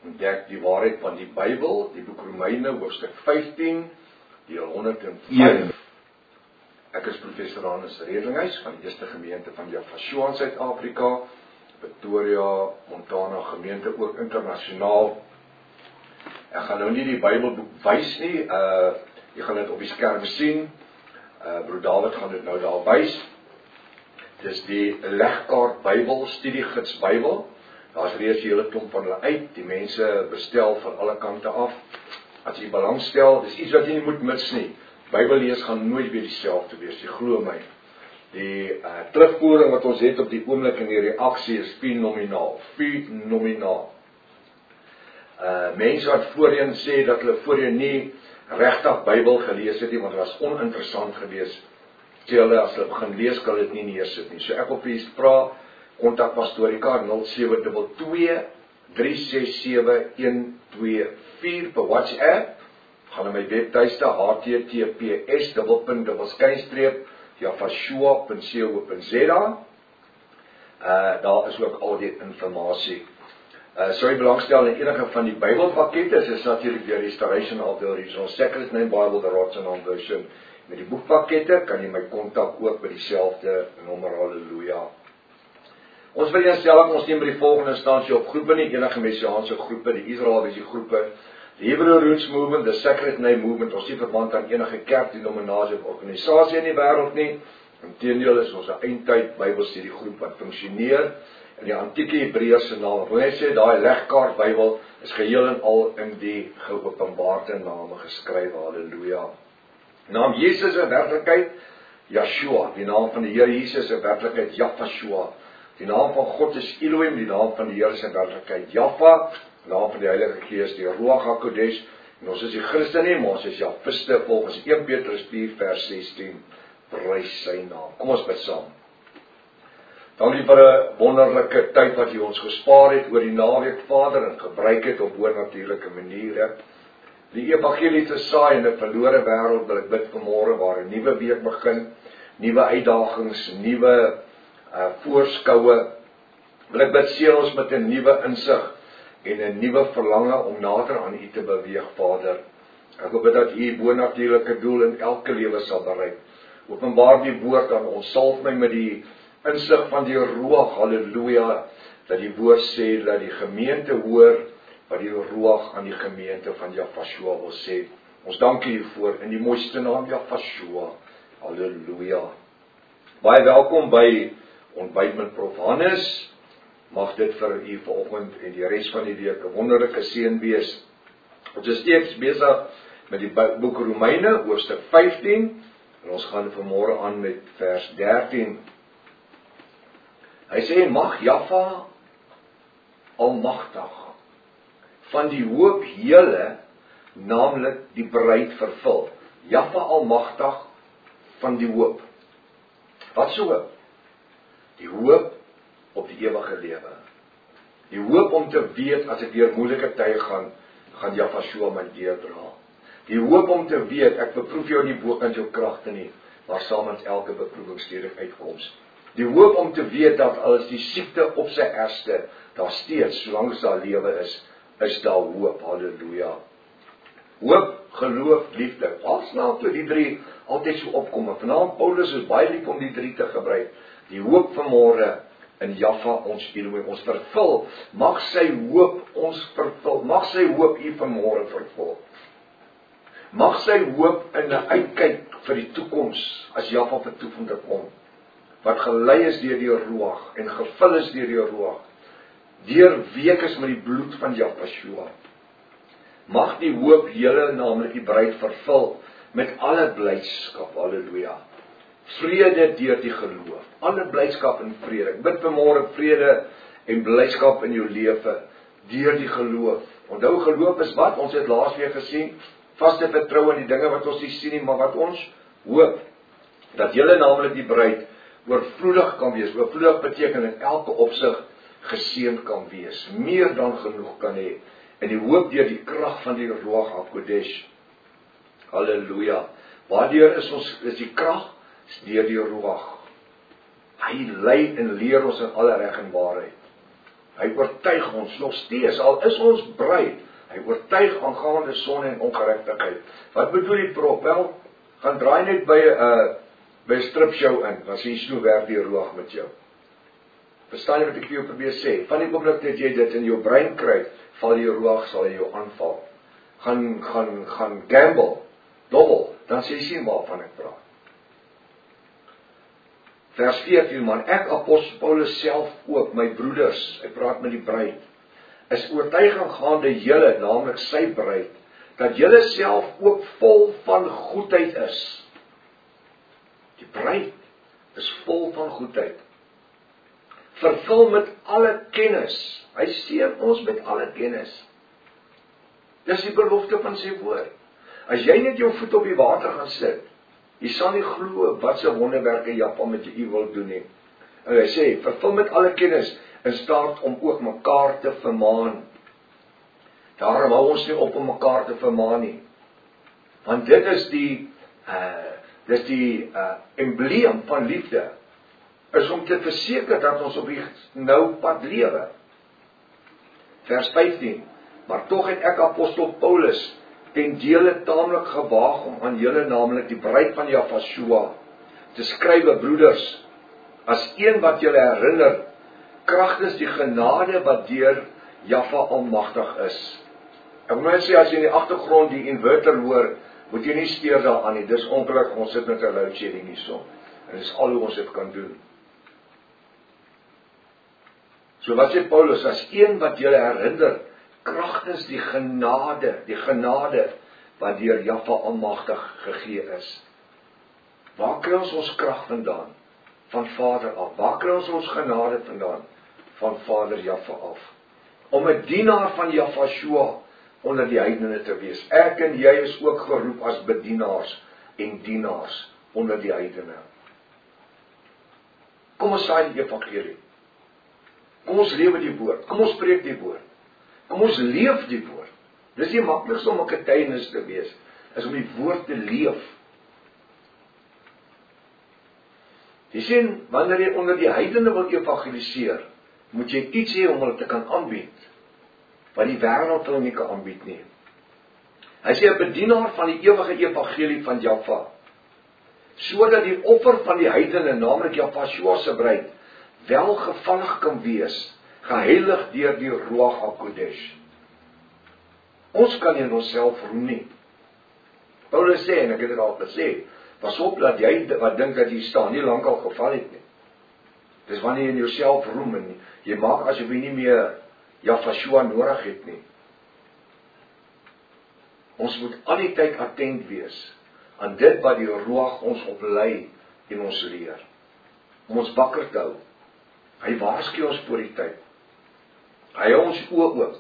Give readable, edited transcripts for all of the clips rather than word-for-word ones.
ontdek die waarheid van die Bybel, die boek Romeine, hoofstuk 15, deel 105. Ek is professor Hannes Redlinghuis van die Eerste Gemeente van Javashua in Suid-Afrika, Pretoria, Montana gemeente, ook internasionaal. Ek gaan nou nie die Bybelboek wys nie, jy gaan dit op die skerm sien, broer David gaan dit nou daar wys. Dis die Legkaart Bybel, Studiegids Bybel. Daar's reeds 'n hele klomp van hulle uit, die mense bestel van alle kante af. As jy belangstel, dis iets wat jy nie moet mis nie. Bybel lees gaan nooit weer dieselfde wees, jy glo my. Die terugvoering wat ons het op die oomblik in die reaksie is fenomenaal. Mense wat voorheen sê dat hulle voorheen nie regtig Bybel gelees het nie, want dit was oninteressant geweest. Sê hulle, as hulle begin lees, kan dit nie neersit nie. So ek op die vra, kontak Pastorika 0722-367-124 per WhatsApp. Gaan na my webtuiste https://javashua.co.za. Daar is ook al die inligting. Sou jy belangstel in enige van die Bybelpakkette, is natuurlik die Restoration of the Original Sacred Name Bible, the Rotterdam version. Met die boekpakkette kan jy my kontak ook by dieselfde nommer, halleluja. Ons wil eenstellig, ons neem by die volgende instansie op groepe nie, enige messiaanse groepe, die Israeliese groepe, die Hebrew Roots Movement, the Sacred Name Movement, ons nie verband aan enige kerk, denominasie of organisasie in die wêreld nie. Inteendeel is ons 'n eindtyd Bybelstudiegroep wat funksioneer in die antieke Hebreëse naam. Ek wil net sê, daai Legkaart Bybel is geheel en al in die geopenbaarde name geskryf, halleluja. Die naam Jesus is werklikheid Yeshua, die naam van die Here Jesus is werklikheid Javashua. Die naam van God is Elohim, die naam van die Here is werklikheid Jaffa, die naam van die Heilige Gees, die Ruach HaKodesh, en ons is die Christene, maar ons is Javiste volgens 1 Petrus 4 vers 16, prys sy naam. Kom ons bid saam. Dankie vir 'n wonderlike tyd wat jy ons gespaar het oor die naweek, Vader, en gebruik het op bonatuurlike maniere. Die evangelie te saai in 'n verlore wêreld, wil ek bid vanmôre waar 'n nuwe week begin, nuwe uitdagings, nuwe voorskoue. Wil ek bid seën ons met 'n nuwe insig en 'n nuwe verlange om nader aan U te beweeg, Vader. Ek wil bid dat U bonatuurlike doel in elke lewe sal bereik. Openbaar die woord aan ons, salf my met die insig van die Ruach, halleluja, dat die woord sê, dat die gemeente hoor wat die Ruach aan die gemeente van Javashua wil sê. Ons dank U voor in die mooiste naam Javashua, halleluja. Baie welkom by ontbyt met Prof Hannes. Mag dit vir U vanoggend en die res van die week 'n wonderlike seën wees. Ons is steeds besig met die boek Romeine, hoofstuk 15, en ons gaan vanmôre aan met vers 13. Hy sê, mag Jaffa almagtig van die hoop hele, naamlik die bruid vervul. Jaffa almagtig van die hoop. Wat so hoop? Die hoop op die ewige lewe. Die hoop om te weet, as ek deur moeilike tye gaan Javashua my deurdra. Die hoop om te weet, ek beproef jou nie bokant jou kragte nie, maar saam met elke beproewing steeds uitkoms. Die hoop om te weet dat as die siekte op sy ergste, daar steeds, solank daar lewe is daar hoop, halleluja. Hoop, geloof, liefde. Pas nou toe die drie altyd so opkom. En vanaand Paulus is baie lief om die drie te gebruik. Die hoop vanmôre in Jaffa ons Elohim ons vervul. Mag sy hoop ons vervul. Mag sy hoop U vanmôre vervul. Mag sy hoop in 'n uitkyk vir die toekoms as Jaffa vir toekoms kom. Wat gelei is deur die Ruach en gevul is deur die Ruach. Deurweek is met die bloed van Javashua. Mag die hoop julle, naamlik die bruid, vervul met alle blydskap, halleluja. Vrede deur die geloof, alle blydskap en vrede. Ek bid vanmôre vrede en blydskap in jou lewe deur die geloof. Onthou, geloof is wat? Ons het laasweek gesien, vaste vertroue in die dinge wat ons nie sien nie, maar wat ons hoop. Dat julle, naamlik die bruid, oorvloedig kan wees. Oorvloedig beteken in elke opsig geseënd kan wees, meer dan genoeg kan hê, en die hoop deur die krag van die Ruach HaKodesh. Halleluja. Waardeur is die krag? Is deur die Ruach. Hy lei en leer ons in alle reg en waarheid. Hy oortuig ons nog steeds, al is ons bruid, hy oortuig aangaande sonde en ongeregtigheid. Wat bedoel die prop? Wel, gaan draai net by 'n stripshow in, dan sien jy hoe werk die ruach met jou. Verstaan jy wat ek vir jou probeer sê? Van die oomblik dat jy dit in jou brein kry, val die ruach sal hy jou aanval. Gaan gamble, dobbel, dan sê jy sien waarvan ek praat. Vers 14, man, ek apostel Paulus self ook, my broeders, hy praat met die bruid, is oortuiging gaande julle, naamlik sy bruid, dat julle self ook vol van goedheid is. Die bruid is vol van goedheid. Vervul met alle kennis. Hy seën ons met alle kennis. Dis die belofte van sy woord. As jy net jou voet op die water gaan sit, jy sal nie glo wat se wonderwerke Jahwe met u wil doen nie. En hy sê, vervul met alle kennis, in staat om ook mekaar te vermaan. Daarom hou ons nie op om mekaar te vermaan nie. Want dit is die embleem van liefde, is om te verseker dat ons op die nou pad lewe. Vers 15, maar tog het ek apostel Paulus ten dele taamlik gewaag om aan julle, naamlik die bruid van Jahwe, te skrywe, broeders, as een wat julle herinner, kragtens die genade wat deur Jahwe almagtig is. Ek moet sê, as jy in die agtergrond die inverter hoor, moet jy nie steur daaraan nie. Dis ongelukkig, ons sit met 'n load shedding hierso. En dis al hoe ons dit kan doen. So wat sê Paulus, as een wat julle herinner, kragtens die genade wat deur Jahwe almagtig gegee is. Waar kry ons krag vandaan? Van Vader af. Waar kry ons genade vandaan? Van Vader Jahwe af. Om 'n dienaar van Jahwe onder die heidene te wees. Ek en jy is ook geroep as bedienaars en dienaars onder die heidene. Kom ons saai die evangelie. Kom ons lewe die woord. Kom ons spreek die woord. Kom ons leef die woord. Dis die maklikste om 'n getuienis te wees, is om die woord te leef. Jy sien, wanneer jy onder die heidene wil evangeliseer, moet jy iets hê om hulle te kan aanbied, wat die wêreld hulle nie kan aanbied nie. Hy sê 'n bedienaar van die ewige evangelie van Jahwe, sodat die offer van die heidene, naamlik Jahwe se bruid, welgevallig kan wees, geheilig deur die Ruach HaKodesh. Ons kan nie in onsself roem nie. Paulus sê, en ek het dit al gesê, pas op dat jy wat dink dat jy staan, nie lankal geval het nie. Dis wanneer jy in jouself roem en jy maak asof jy nie meer Jahwe nodig het nie. Ons moet al die tyd attent wees aan dit wat die Ruach ons oplei en ons leer. Om ons wakker te hou. Hy waarsku ons voor die tyd. Hy hou ons oë oop.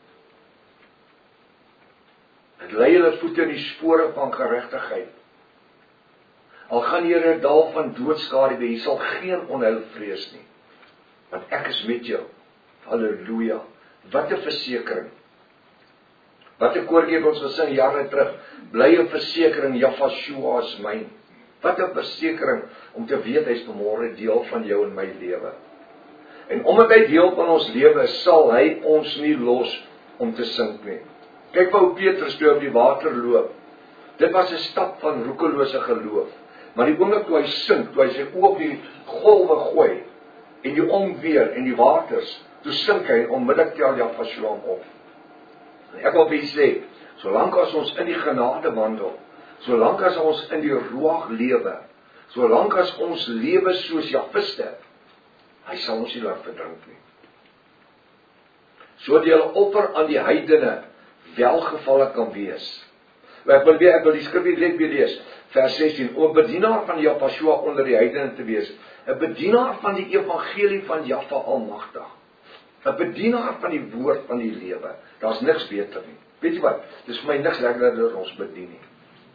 Dit lei hulle voete in die spore van geregtigheid. Al gaan jy in 'n dal van doodskade, jy sal geen onheil vrees nie. Want ek is met jou. Halleluja. Wat 'n versekering. Wat 'n koortjie het ons gesing jare terug. Bly 'n versekering, Jahwe is myn. Wat 'n versekering om te weet hy is vanmôre deel van jou en my lewe. En omdat hy deel van ons lewe is, sal hy ons nie los om te sink nie. Kyk hoe Petrus toe op die water loop. Dit was 'n stap van roekelose geloof. Maar die oomblik toe hy sink, toe hy sy oë op die golwe gooi, en die onweer en die waters, toe sink hy en onmiddellik tel Jahwe hom op. En ek wil vir sê, solank as ons in die genade wandel, solank as ons in die Ruach lewe, solank as ons lewe soos Jahwe, hy sal ons nie laat verdrink nie. So die hele offer aan die heidene welgevalle kan wees. Ek wil die skrif net weer lees, vers 16, om 'n bedienaar van Jahwe onder die heidene te wees, 'n bedienaar van die evangelie van Jahwe almagtig, 'n bedienaar van die woord van die lewe, daar's niks beter nie. Weet jy wat, dis vir my niks lekkerder dat ons bedien nie.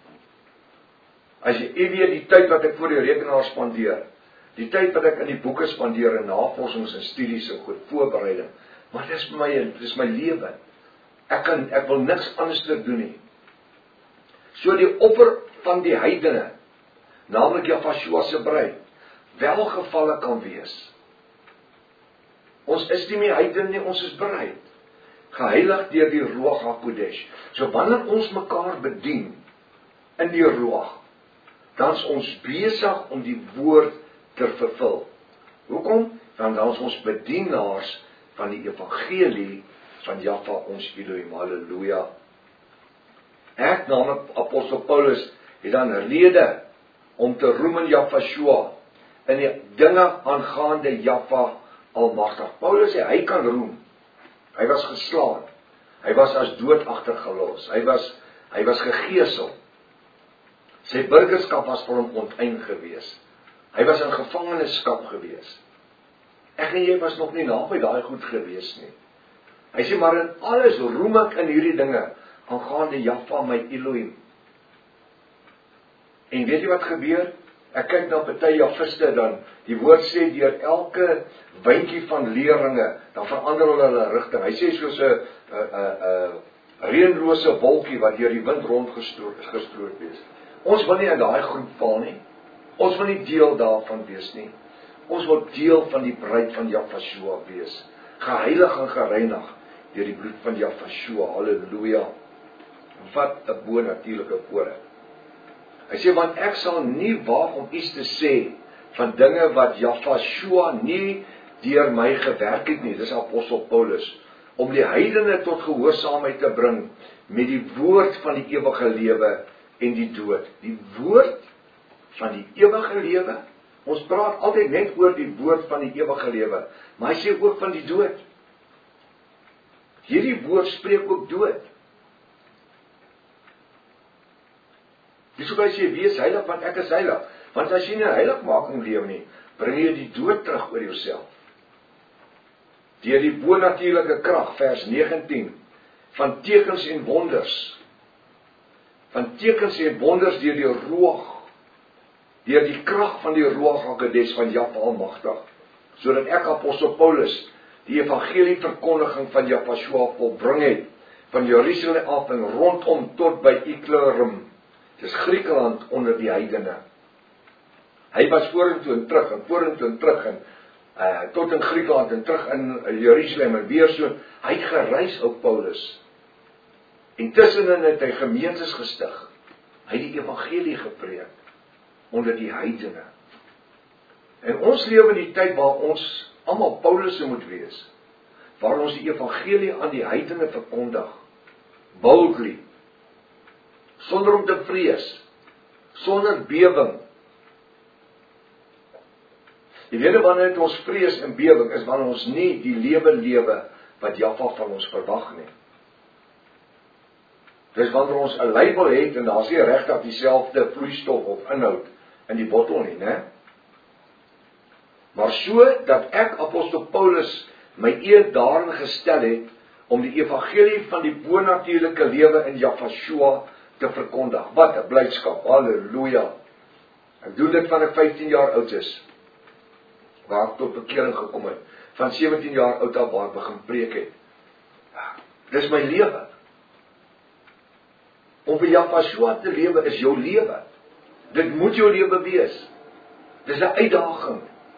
As jy weet die tyd wat ek voor die rekenaar spandeer, die tyd wat ek in die boeke spandeer, in navorsings en studies en goed, voorbereiding, maar dis my lewe. Ek wil niks anders doen nie. So die offer van die heidene, naamlik Jahwe se bruid, welgevalle kan wees. Ons is nie meer heidene nie, ons is bereid. Geheilig deur die Ruach HaKodesh. So wanneer ons mekaar bedien in die Ruach, dan is ons besig om die woord te vervul. Hoekom? Dan is ons bedienaars van die evangelie van Jahwe ons Elohim. Halleluja. Ek, naamlik apostel Paulus, het dan rede om te roem in Jahwe in die dinge aangaande Jahwe almagtig. Paulus sê, hy kan roem. Hy was geslaan. Hy was as dood agtergelos. Hy was gegeesel. Sy burgerskap was vir hom onteien gewees. Hy was in gevangenskap gewees. Ek en jy was nog nie naby daai goed gewees nie. Hy sê, maar in alles roem ek in hierdie dinge aangaande Jahwe my Elohim. En weet jy wat gebeur? Ek kyk na party Jahviste dan, die woord sê, deur elke windjie van leerlinge, dan verander hulle rigting. Hy sê soos 'n reënlose wolkie wat deur die wind rondgestroot wees. Ons wil nie in daai groep val nie. Ons wil nie deel daarvan wees nie. Ons wil deel van die bruid van Jahwe wees. Geheilig en gereinig deur die bloed van Jahwe. Halleluja. Wat 'n bo-natuurlike voorreg. Hy sê, want ek sal nie waag om iets te sê van dinge wat Jahwe nie deur my gewerk het nie. Dis apostel Paulus. Om die heidene tot gehoorsaamheid te bring met die woord van die ewige lewe en die dood. Die woord van die ewige lewe. Ons praat altyd net oor die woord van die ewige lewe, maar hy sê ook van die dood. Hierdie woord spreek ook dood. Dis hoe hy sê, wees heilig, want ek is heilig. Want as jy nie heiligmaking leef nie, bring jy die dood terug oor jouself. Deur die bonatuurlike krag, vers 19, van tekens en wonders. Van tekens en wonders deur die Ruach, deur die krag van die Ruach HaKodesh van Jahwe almagtig, sodat ek apostel Paulus die evangelie verkondiging van Jahwe volbring het, van Jerusalem af en rondom tot by Iklerum. Dis Griekeland onder die heidene. Hy was vorentoe en terug en tot in Griekeland en terug in Jerusalem en weer so. Hy het gereis op Paulus. En tussenin het hy gemeentes gestig. Hy het die evangelie gepreek onder die heidene. En ons lewe in die tyd waar ons almal Paulusse moet wees, waar ons die evangelie aan die heidene verkondig, boldly, sonder om te vrees, sonder bewing. Die rede wanneer het ons vrees en bewing is wanneer ons nie die lewe wat Jahwe van ons verwag nie. Dis wanneer ons 'n label het en daar's nie regtig dieselfde vloeistof of inhoud in die bottel nie, né? Maar so dat ek apostel Paulus my eer daarin gestel het om die evangelie van die bonatuurlike lewe in Jahwe te verkondig. Wat 'n blydskap. Halleluja. Ek doen dit van ek 15 jaar oud is, waar ek tot bekering gekom het. Van 17 jaar oud af waar ek begin preek het. Dis my lewe. Om vir Jahwe te lewe is jou lewe. Dit moet jou lewe wees. Dis 'n uitdaging.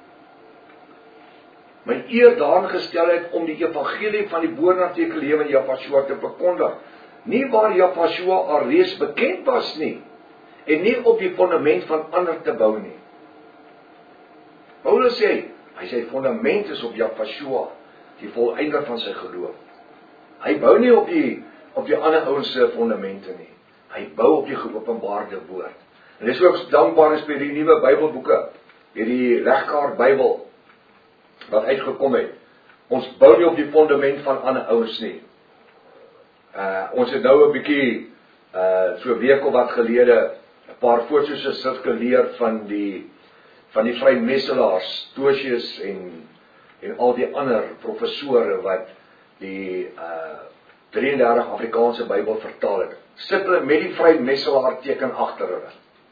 My eer daarin gestel het om die evangelie van die bonatuurlike lewe in Jahwe te verkondig. Nie waar Jahwe alreeds bekend was nie, en nie op die fondament van ander te bou nie. Paulus sê, hy sê fondament is op Jahwe, die volleinder van sy geloof. Hy bou nie op die ander ouens se fondamente nie. Hy bou op die geopenbaarde woord. En dis ook dankbaar is by die nuwe Bybelboeke, hierdie Legkaart Bybel wat uitgekom het. Ons bou nie op die fondament van ander ouens nie. Ons het nou 'n bietjie so 'n week of wat gelede 'n paar foto's gesirkuleer van die vrymesselaars, Tosius en al die ander professore wat die 33 Afrikaanse Bybel vertaal het. Sit hulle met die vrymesselaar teken agter hulle.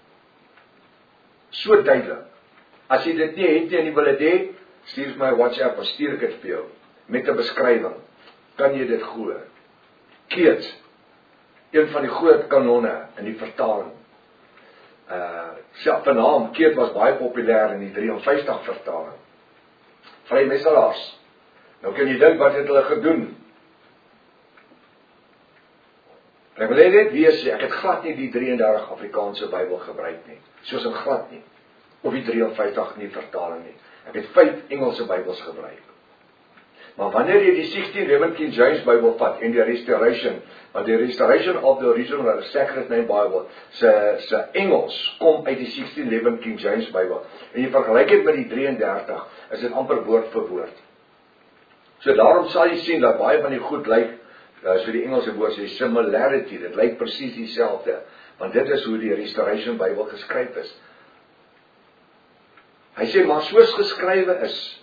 So duidelik. As jy dit nie het nie en jy wil dit hê, stuur my WhatsApp of stuur ek dit vir jou met 'n beskrywing. Kan jy dit glo? Keats, een van die groot kanonne in die vertaling. Sy naam Keats was baie populêr in die 53 vertaling. Vrymesselaars. Nou kan jy dink wat het hulle gedoen? Ek wil net weer sê, ek het glad nie die 33 Afrikaanse Bybel gebruik nie, soos in glad nie, of die 53 nie vertaling nie. Ek het 5 Engelse Bybels gebruik. Maar wanneer jy die 1611 King James Bybel vat en die Restoration, want die Restoration of the Original Sacred Name Bible, se Engels kom uit die 1611 King James Bybel, en jy vergelyk dit met die 33, is dit amper woord vir woord. So daarom sal jy sien dat baie van die goed lyk, so die Engelse woord sê similarity, dit lyk presies dieselfde, want dit is hoe die Restoration Bybel geskryf is. Hy sê, maar soos geskrywe is.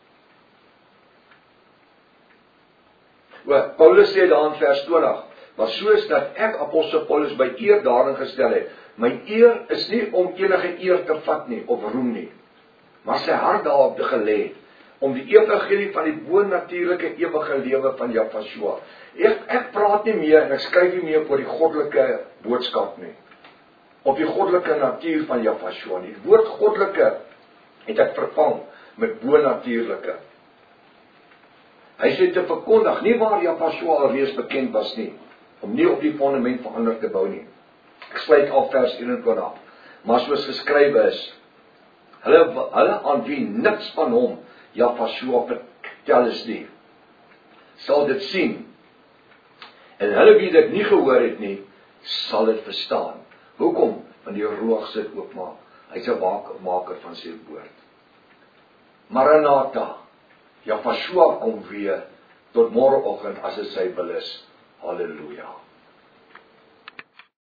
Paulus sê daar in vers 20, maar soos dat ek apostel Paulus by eer daarin gestel het, my eer is nie om enige eer te vat nie, of roem nie, maar sy hart daarop te gelê, om die evangelie van die bonatuurlike ewige lewe van Jahshua. Ek praat nie meer, en ek skryf nie meer oor die goddelike boodskap nie, of die goddelike natuur van Jahshua nie. Die woord goddelike het ek vervang met bonatuurlike. Hy sê te verkondig, nie waar Jahshua alreeds bekend was nie, om nie op die fondament van ander te bou nie. Ek sluit af vers 21, maar soos geskrywe is, hulle aan wie niks van hom, Jahshua vertel is nie, sal dit sien, en hulle wie dit nie gehoor het nie, sal dit verstaan. Hoekom? Want die Ruach sit oopmaak. Hy is 'n maker van sy woord. Maranatha, Jahshua kom weer tot môreoggend as dit sy wil is. Halleluja.